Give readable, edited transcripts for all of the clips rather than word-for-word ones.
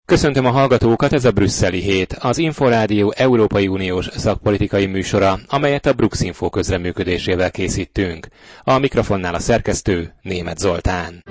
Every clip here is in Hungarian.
Köszöntöm a hallgatókat, ez a Brüsszeli Hét, az Inforádió Európai Uniós szakpolitikai műsora, amelyet a Bruxinfo közreműködésével készítünk. A mikrofonnál a szerkesztő Németh Zoltán.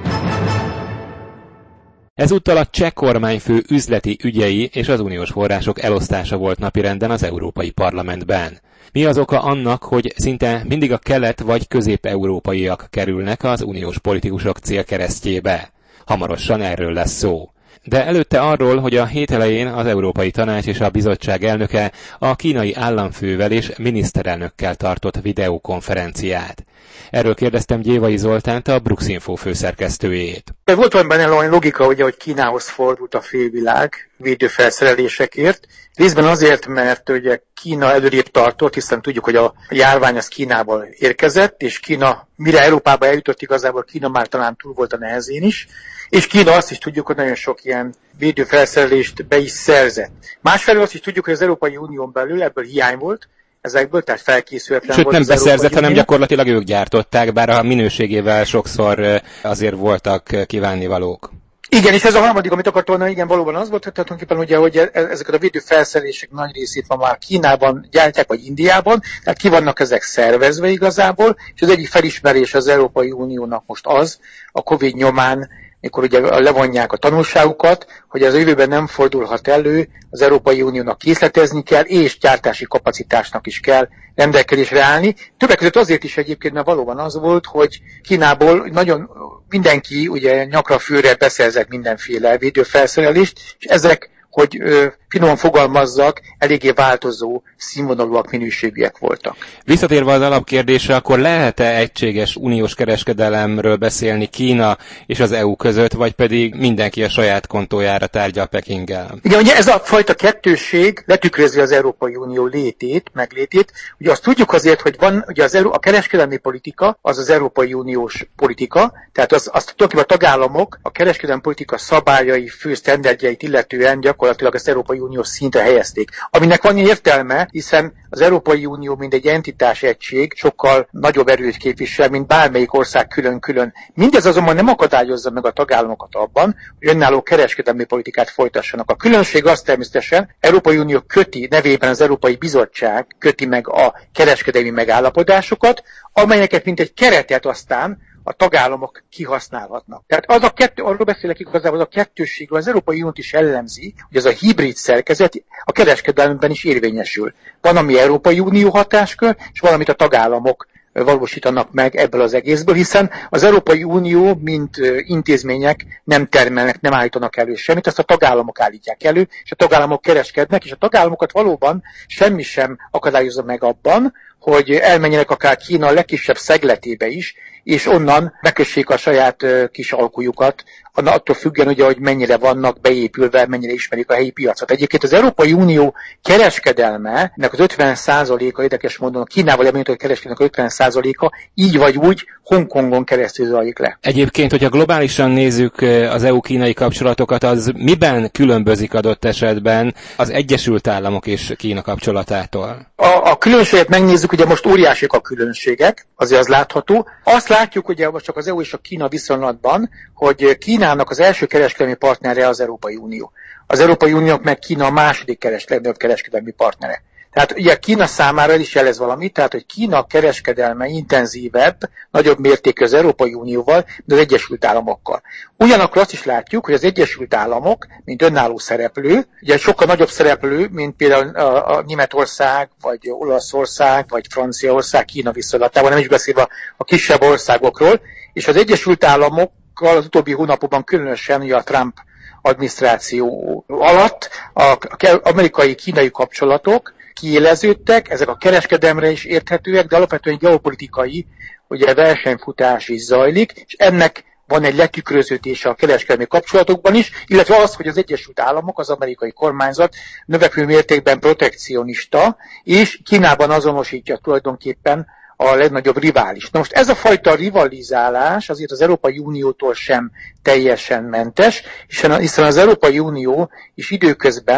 Ezúttal a cseh kormányfő üzleti ügyei és az uniós források elosztása volt napirenden az Európai Parlamentben. Mi az oka annak, hogy szinte mindig a kelet- vagy közép-európaiak kerülnek az uniós politikusok célkeresztjébe? Hamarosan erről lesz szó. De előtte arról, hogy a hét elején az Európai Tanács és a Bizottság elnöke a kínai államfővel és miniszterelnökkel tartott videokonferenciát. Erről kérdeztem Gyévai Zoltánt, a Bruxinfo főszerkesztőjét. Volt van benne olyan logika, ugye, hogy Kínához fordult a félvilág védőfelszerelésekért. Részben azért, mert ugye Kína előrébb tartott, hiszen tudjuk, hogy a járvány az Kínából érkezett, és Kína, mire Európába eljutott, igazából Kína már talán túl volt a nehezén is, és Kína azt is tudjuk, hogy nagyon sok ilyen védőfelszerelést be is szerzett. Másfelől azt is tudjuk, hogy az Európai Unión belül ebből hiány volt, ezekből, tehát felkészületlen volt. Sőt, nem beszerzett, hanem gyakorlatilag ők gyártották, bár a minőségével sokszor azért voltak kívánnivalók. Igen, és ez a harmadik, amit akartam mondani, igen, valóban az volt, hogy tulajdonképpen ugye, hogy ezeket a védőfelszerelések nagy részét ma már Kínában gyártják, vagy Indiában, tehát ki vannak ezek szervezve igazából, és az egyik felismerés az Európai Uniónak most az, a Covid nyomán, mikor ugye levonják a tanulságukat, hogy az jövőben nem fordulhat elő, az Európai Uniónak készletezni kell, és gyártási kapacitásnak is kell rendelkezésre állni. Többek között azért is egyébként, mert valóban az volt, hogy Kínából nagyon mindenki ugye nyakra főre beszerzett mindenféle védőfelszerelést, és ezek, hogy finoman fogalmazzak, eléggé változó, színvonalúak, minőségűek voltak. Visszatérve az alapkérdésre, akkor lehet-e egységes uniós kereskedelemről beszélni Kína és az EU között, vagy pedig mindenki a saját kontójára tárgyal Pekinggel? Igen, ugye ez a fajta kettősség letükrözi az Európai Unió meglétét. Ugye azt tudjuk azért, hogy van ugye a kereskedelmi politika, az az Európai Uniós politika, tehát azt tulajdonképpen a tagállamok a kereskedelmi politika szabályai, fő sztenderdjeit illetően gyakorlatilag az Európai Unió szintre helyezték. Aminek van értelme, hiszen az Európai Unió mint egy entitás egység sokkal nagyobb erőt képvisel, mint bármelyik ország külön-külön. Mindez azonban nem akadályozza meg a tagállamokat abban, hogy önálló kereskedelmi politikát folytassanak. A különbség az természetesen, Európai Unió köti, nevében az Európai Bizottság köti meg a kereskedelmi megállapodásokat, amelyeket mint egy keretet aztán a tagállamok kihasználhatnak. Tehát arról beszélek igazából, az a kettősségről az Európai Uniót is jellemzi, hogy ez a hibrid szerkezet a kereskedelemben is érvényesül. Van, ami Európai Unió hatáskör, és valamit a tagállamok valósítanak meg ebből az egészből, hiszen az Európai Unió, mint intézmények nem termelnek, nem állítanak elő semmit, azt a tagállamok állítják elő, és a tagállamok kereskednek, és a tagállamokat valóban semmi sem akadályozza meg abban, hogy elmenjenek akár Kína legkisebb szegletébe is, és onnan bekössék a saját kis alkujukat, attól függően ugye, hogy mennyire vannak beépülve, mennyire ismerik a helyi piacot. Egyébként az Európai Unió kereskedelme, ennek az 50%-a, érdekes módon a Kínával említett kereskedelmek 50%-a így vagy úgy Hongkongon keresztül zajlik le. Egyébként, hogyha globálisan nézzük az EU-kínai kapcsolatokat, az miben különbözik adott esetben az Egyesült Államok és Kína kapcsolatától? A különbséget megnézzük, ugye most óriásik a különbségek, azért az látható. Azt látjuk ugye most csak az EU és a Kína viszonylatban, hogy Kínának az első kereskedelmi partnere az Európai Unió. Az Európai Uniónak meg Kína a második kereskedelmi partnere. Tehát ugye Kína számára is jelez valamit, tehát hogy Kína kereskedelme intenzívebb, nagyobb mértékű az Európai Unióval, de az Egyesült Államokkal. Ugyanakkor azt is látjuk, hogy az Egyesült Államok, mint önálló szereplő, ugye sokkal nagyobb szereplő, mint például a Németország, vagy Olaszország, vagy Franciaország Kína viszonylatában, nem is beszélve a kisebb országokról, és az Egyesült Államokkal az utóbbi hónapokban különösen ugye a Trump adminisztráció alatt az amerikai-kínai kapcsolatok kiéleződtek, ezek a kereskedelemre is érthetőek, de alapvetően geopolitikai ugye versenyfutás is zajlik, és ennek van egy letükröződése a kereskedelmi kapcsolatokban is, illetve az, hogy az Egyesült Államok, az amerikai kormányzat növekvő mértékben protekcionista, és Kínában azonosítja tulajdonképpen a legnagyobb rivális. Na most ez a fajta rivalizálás azért az Európai Uniótól sem teljesen mentes, hiszen az Európai Unió is időközben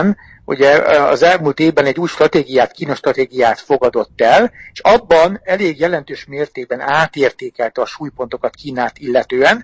ugye az elmúlt évben egy új stratégiát, Kína stratégiát fogadott el, és abban elég jelentős mértékben átértékelte a súlypontokat Kínát illetően.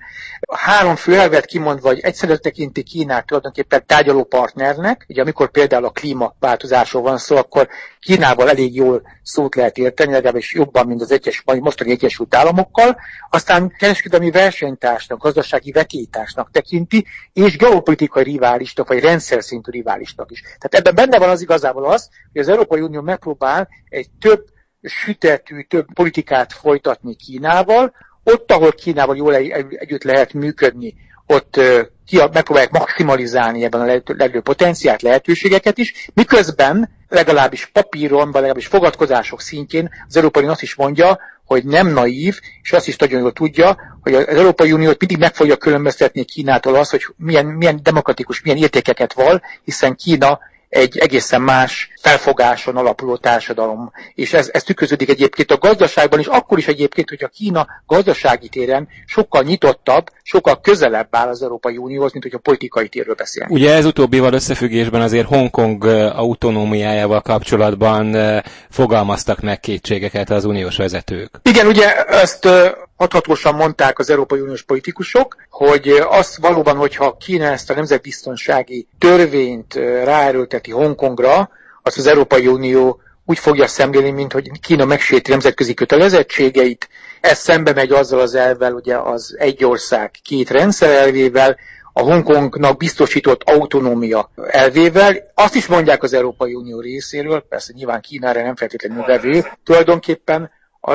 3 fő elvet kimondva, hogy egyszerűen tekinti Kínát tulajdonképpen tárgyaló partnernek, ugye amikor például a klímaváltozásról van szó, akkor Kínával elég jól szót lehet érteni, legalábbis jobban, mint az mostani Egyesült Államokkal, aztán kereskedelmi versenytársnak, gazdasági vetélytársnak tekinti, és geopolitikai riválisnak, vagy rendszer szintű riválisnak is. Tehát ebben benne van az igazából az, hogy az Európai Unió megpróbál egy több sütetű, több politikát folytatni Kínával, ott, ahol Kínával jól együtt lehet működni, ott megpróbálják maximalizálni ebben a legnagyobb potenciált, lehetőségeket is, miközben legalábbis papíron, vagy legalábbis fogadkozások szintjén az Európai Unió azt is mondja, hogy nem naív, és azt is nagyon jól tudja, hogy az Európai Uniót mindig meg fogja különböztetni Kínától az, hogy milyen demokratikus, milyen értékeket val, hiszen Kína egy egészen más felfogáson alapuló társadalom. És ez tükröződik egyébként a gazdaságban is, akkor is egyébként, hogyha Kína gazdasági téren sokkal nyitottabb, sokkal közelebb áll az Európai Unióhoz, mint hogyha politikai térről beszélünk. Ugye ez utóbbival összefüggésben azért Hongkong autonómiájával kapcsolatban fogalmaztak meg kétségeket az uniós vezetők. Igen, ugye ezt hathatósan mondták az Európai Uniós politikusok, hogy az valóban, hogyha Kína ezt a nemzetbiztonsági törvényt ráerőlteti Hongkongra, azt az Európai Unió úgy fogja szemlélni, mint hogy Kína megsérti nemzetközi kötelezettségeit. Ez szembe megy azzal az elvvel, ugye az egy ország, két rendszer elvével, a Hongkongnak biztosított autonómia elvével. Azt is mondják az Európai Unió részéről, persze nyilván Kínára nem feltétlenül vevő, tulajdonképpen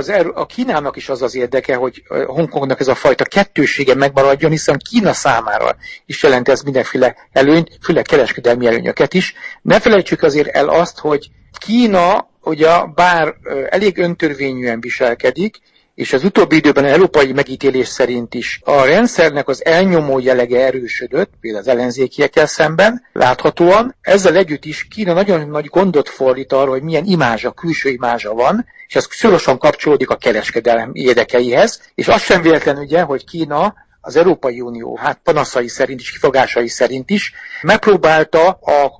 a Kínának is az az érdeke, hogy Hongkongnak ez a fajta kettősége megmaradjon, hiszen Kína számára is jelent ez mindenféle előnyt, főleg kereskedelmi előnyöket is. Ne felejtsük azért el azt, hogy Kína ugye bár elég öntörvényűen viselkedik, és az utóbbi időben európai megítélés szerint is a rendszernek az elnyomó jellege erősödött, például az ellenzékiekkel szemben, láthatóan. Ezzel együtt is Kína nagyon nagy gondot fordít arra, hogy milyen imázsa, külső imázsa van, és ez szorosan kapcsolódik a kereskedelem érdekeihez, és az sem véletlen ugye, hogy Kína az Európai Unió panaszai szerint is, kifogásai szerint is megpróbálta a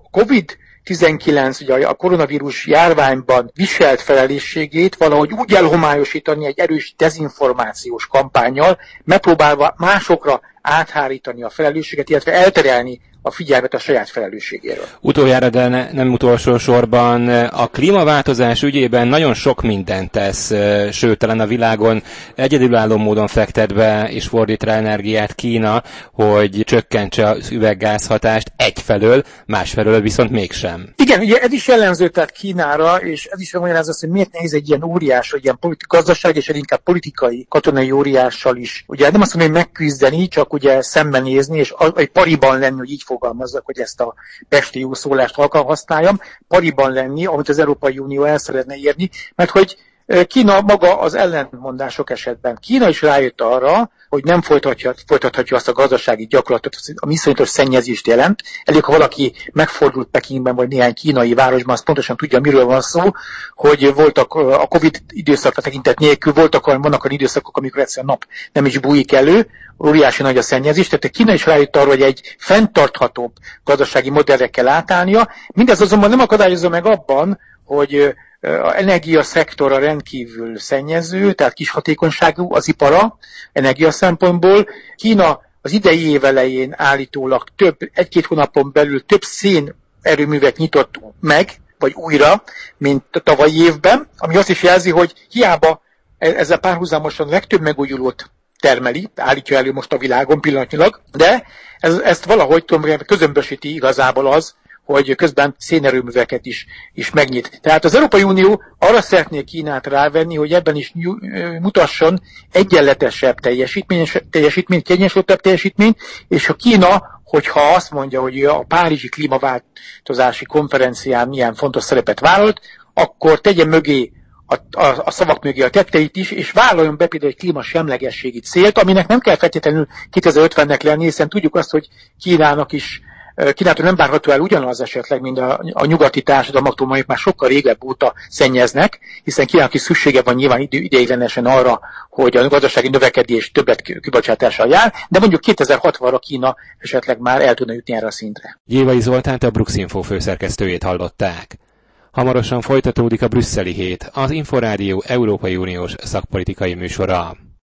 COVID-19, ugye a koronavírus járványban viselt felelősségét valahogy úgy elhomályosítani egy erős dezinformációs kampánnyal, megpróbálva másokra áthárítani a felelősséget, illetve elterelni a figyelmet a saját felelősségéről. Utoljára, de nem utolsó sorban a klímaváltozás ügyében nagyon sok mindent tesz, sőt, talán a világon egyedülálló módon fektet be és fordít rá energiát Kína, hogy csökkentse az üveggázhatást egyfelől, másfelől viszont mégsem. Igen, ugye ez is jellemző tehát Kínára, és ez is magyarázza, hogy miért nehéz egy ilyen óriás, vagy ilyen gazdaság, és inkább politikai, katonai óriással is. Ugye nem azt mondom, hogy megküzdeni, csak ugye szembenézni, és egy pariban lenni, hogy így fogalmazzak, hogy ezt a pesti jó szólást használjam, pariban lenni, amit az Európai Unió el szeretne érni, mert hogy Kína maga az ellentmondások esetben. Kína is rájött arra, hogy nem folytathatja azt a gazdasági gyakorlatot, ami iszonyatos szennyezést jelent. Elég, ha valaki megfordult Pekingben, vagy néhány kínai városban, az pontosan tudja, miről van szó, hogy voltak a Covid időszakra tekintet nélkül, vannak olyan időszakok, amikor egyszerűen nap nem is bújik elő, óriási nagy a szennyezés, tehát a Kína is rájött arra, hogy egy fenntarthatóbb gazdasági modellre kell átállnia. Mindez azonban nem akadályozza meg abban, hogy a energiaszektora rendkívül szennyező, tehát kis hatékonyságú az ipara energia szempontból. Kína az idei év elején állítólag egy-két hónapon belül több szénerőművet nyitott meg, vagy újra, mint a tavalyi évben, ami azt is jelzi, hogy hiába ezzel párhuzamosan legtöbb megújulót termeli, állítja elő most a világon pillanatnyilag, de ezt valahogy közömbösíti igazából az, hogy közben szénerőműveket is megnyit. Tehát az Európai Unió arra szeretné Kínát rávenni, hogy ebben is mutasson egyenletesebb teljesítményt, kényesültebb teljesítményt, és a Kína, hogyha azt mondja, hogy a Párizsi klímaváltozási konferencián milyen fontos szerepet vállalt, akkor tegye mögé a szavak mögé a tetteit is, és vállaljon be például egy klímasemlegességi célt, aminek nem kell feltétlenül 2050-nek lenni, hiszen tudjuk azt, hogy Kínának is Kínától nem várható el ugyanaz esetleg, mint a nyugati társadalmaktól, amelyek már sokkal régebb óta szennyeznek, hiszen Kínának is szüksége van nyilván ideiglenesen arra, hogy a gazdasági növekedés többet kibocsátással jár, de mondjuk 2060-ra Kína esetleg már el tudna jutni erre a szintre. Gyévai Zoltánt, a Brux-Info főszerkesztőjét hallották. Hamarosan folytatódik a brüsszeli hét, az Inforádió Európai Uniós szakpolitikai műsora.